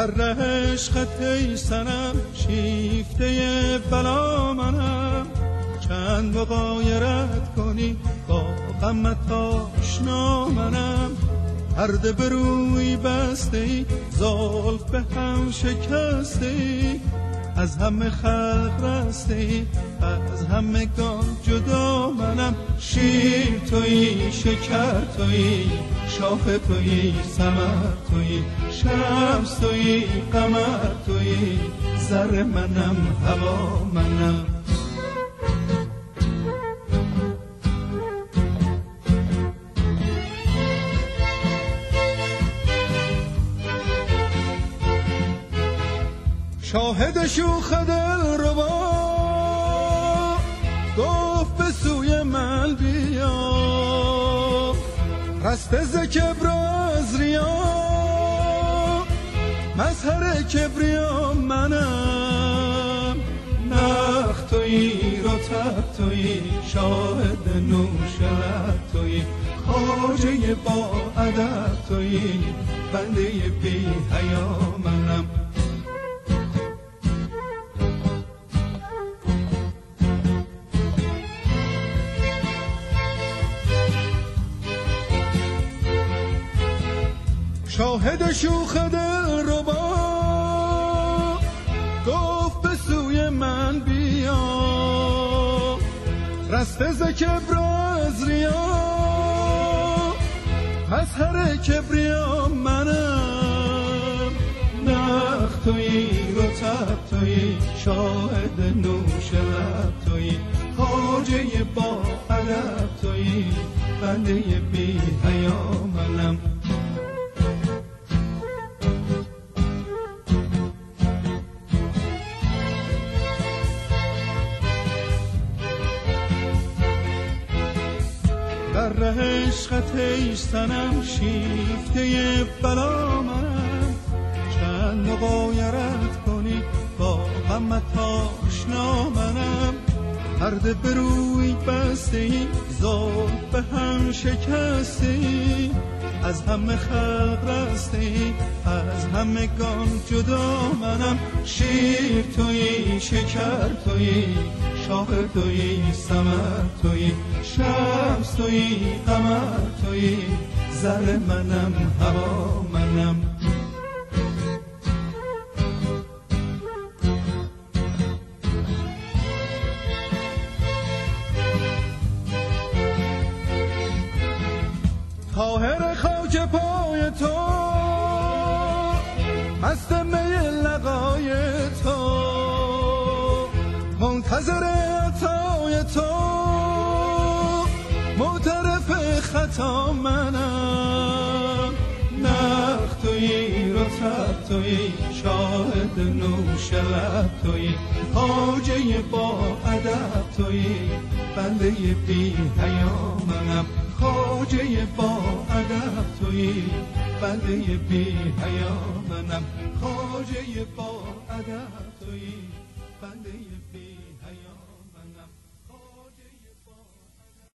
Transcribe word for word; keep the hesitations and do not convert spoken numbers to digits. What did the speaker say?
در ره عشقت ای صنم شیفته بلا منم، چند مغایرت کنی با غمت آشنا منم. پرده به روی بسته ای، زلف به هم شکسته ای، از همه خلق رسته ای، از همگان جدا منم. شیر تویی، شکر تویی، شاخ تویی، ثمر تویی، شمس تویی، قمر تویی، ذره منم، هوا منم. شاهد شوخ دلربا گفت به سوی من بیا، رسته ز کبر از ریا، مظهر کبریا منم. نخ تویی، رطب تویی، شاهد نوش لب تویی، خواجه با ادب تویی، بنده بی حیا منم. شاهد شوخ دلربا گفت به سوی من بیا، رسته ز کبر از ریا، مظهر کبریا منم. نخ تویی، رطب تویی، شاهد نوش لب تویی، خواجه با ادب تویی، بنده بی حیا منم. در ره عشقت ای صنم شیفته بلا منم، چند مغایرت کنی با غمت آشنا منم. پرده به روی بسته ای، زلف به هم شکسته ای، از همه خلق رسته ای، از همگان جدا منم. شیر تویی، شکر تویی، شاخ تویی، ثمر تویی، شمس تویی، قمر تویی، ذره منم، هوا منم. طاهر خاک پای تو، مست می لقای تو، منتظر عطای تو، معترف خطا منم. نخ تویی، رطب تویی، شاهد نوش لب تویی، خواجه با ادب تویی، بنده بی حیا منم. خواجه با ادب تویی، بنده بی حیا منم. خواجه با ادب تویی، بنده بی